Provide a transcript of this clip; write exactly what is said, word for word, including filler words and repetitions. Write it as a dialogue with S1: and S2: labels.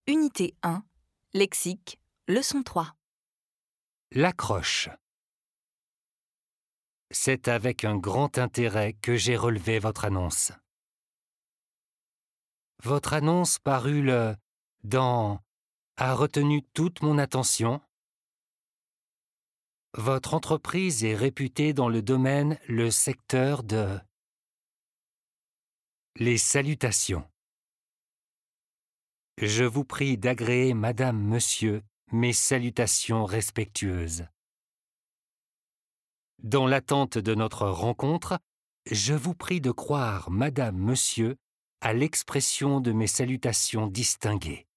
S1: Unité un, lexique, leçon trois.
S2: L'accroche. C'est avec un grand intérêt que j'ai relevé votre annonce. Votre annonce parue le dans a retenu toute mon attention. Votre entreprise est réputée dans le domaine, le secteur de les salutations. Je vous prie d'agréer, Madame, Monsieur, mes salutations respectueuses. Dans l'attente de notre rencontre, je vous prie de croire, Madame, Monsieur, à l'expression de mes salutations distinguées.